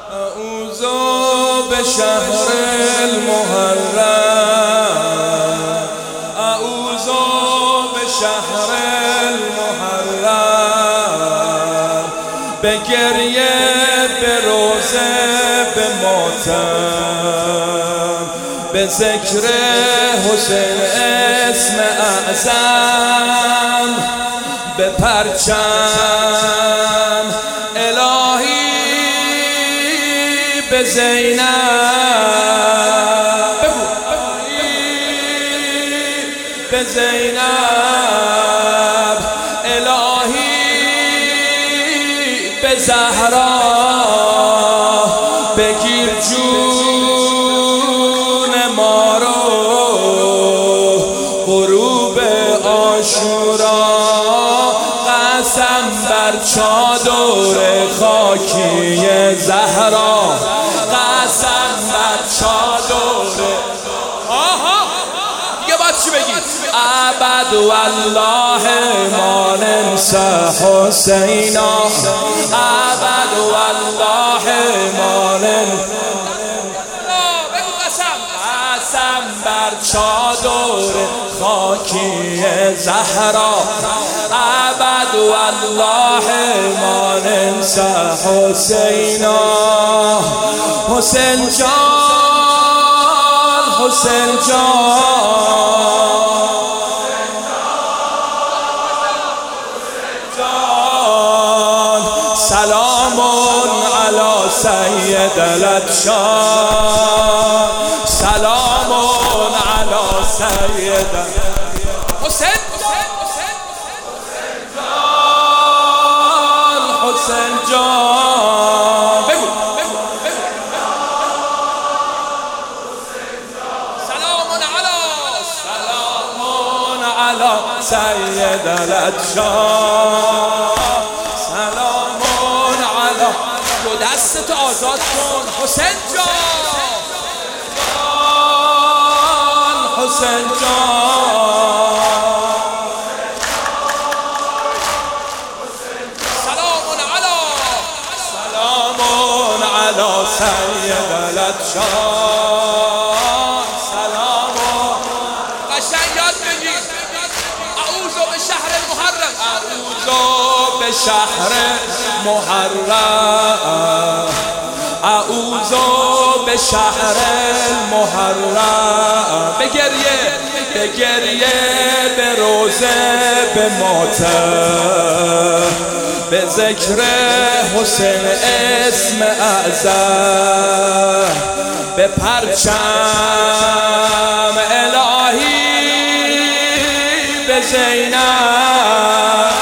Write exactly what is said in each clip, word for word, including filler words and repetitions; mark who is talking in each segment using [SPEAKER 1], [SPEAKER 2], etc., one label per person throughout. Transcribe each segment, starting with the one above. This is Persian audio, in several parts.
[SPEAKER 1] اعوذ بشهر المحرم، اعوذ بشهر المحرم، به گریه به روزه به ماتم، به ذکر حسین اسم اعظم، به پرچم الهی به زینب، به زینب الهی به زهرا، بگیر جون ما رو غروب عاشورا، قسم بر چادر خاکی زهرا، قسم بر چادر. آها دیگه باید چی بگی؟ ابد والله ما ننسى حسینا، ابد والله ما ننسى. بگو قسم، قسم بر چادر خاکی زهرا، ابد والله ما ننسى حسینا. حسین جان، حسین جان، سلام علی سید الادشان، سلام علی سید حسین جان، حسین جان. بگو سلام علی، سلام علی سید الادشان، دو دستت آزاد کن حسین جان، حسین جان. سلام علی، سلام علی سید الادشان، سلام. قشنگ یاد بگیر. اعوذ بشهر المحرم، اعوذ بشهر محرم، اعوذ بشهر المحرم، به گریه به گریه به روزه به ماتم، به ذکر حسین اسم اعظم، به پرچم الهی به زینب،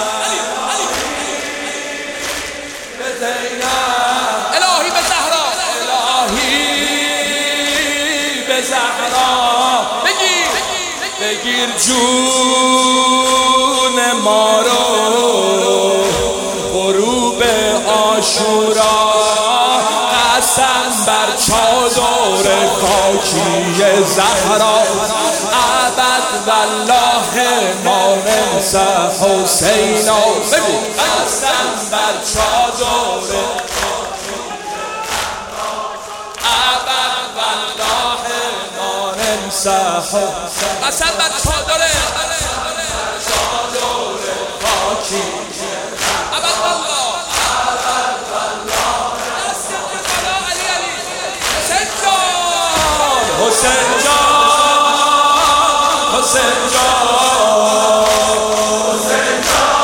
[SPEAKER 1] الهی به زهرا، الهی به زهرا. بگیر بگیر جون ما رو غروب عاشورا، قسم بر چادر خاکی زهرا، ابد والله ما ننسى حسینا. بگو قسم بر چادر، ابد والله ما ننسى حسینا، قسم بر چادر خاکی، ابد والله، ابد والله. علی علی حسین جان، حسین جان، حسین جان، حسین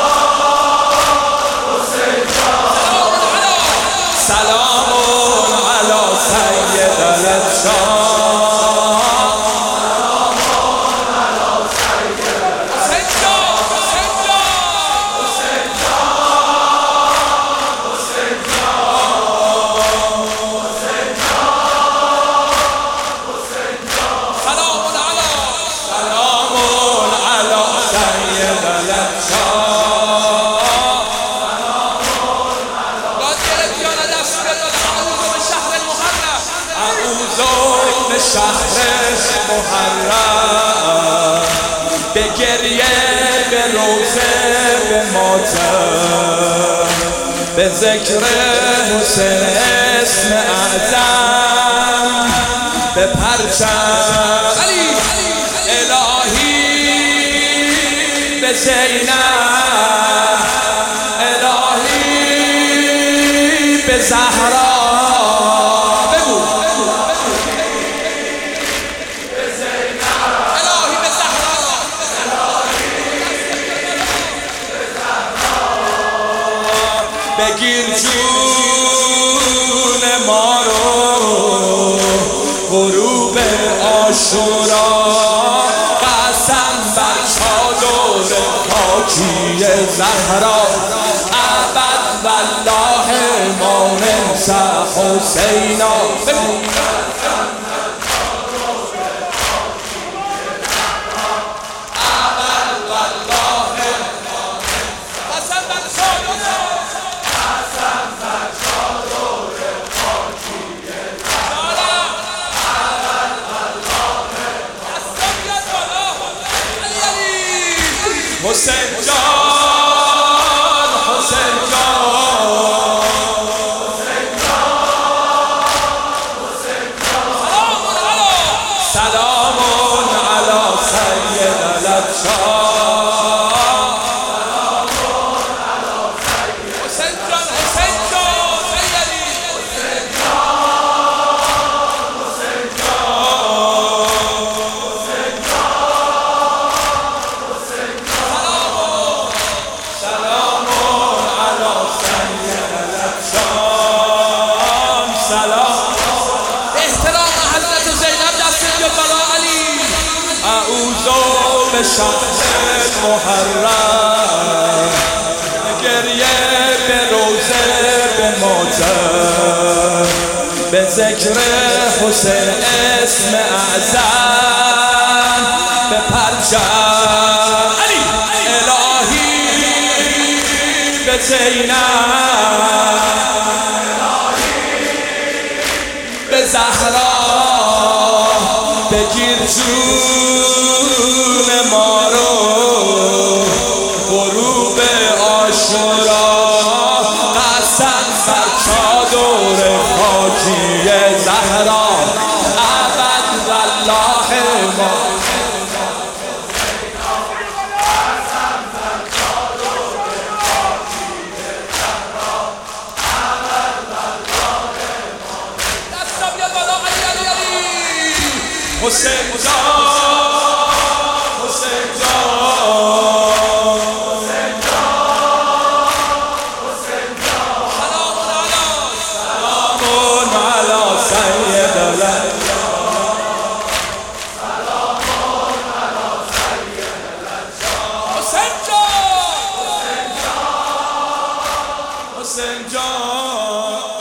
[SPEAKER 1] جان، حسین جان. سلام علی سید الادشان، شهر محرم، به گریه به روزه به ماتم، به ذکر حسین اسم اعظم به پرچم الهی به زینب الهی به زهرا بگو به زینب الهی به زهرا بگیر جون ما رو غروب عاشورا قسم بر چادر خاکی زهرا ابد والله ما ننسى حسینا حسین جان حسین جان سلام علی سید الابشار حسین جان حسین جان سیدی حسین جان حسین به شهر محرم گریه به روزه به ماتم به ذکر حسین اسم اعظم به پرچم الهی به زینب به زهرا بگیر جون ما رو غروب عاشورا قسم بر چادر خاکی زهرا ابد والله ما حسین جان حسین جان حسین جان حسین جان سلام علی سلام علی سید الابشار سلام علی سید الابشار حسین جان حسین جان حسین جان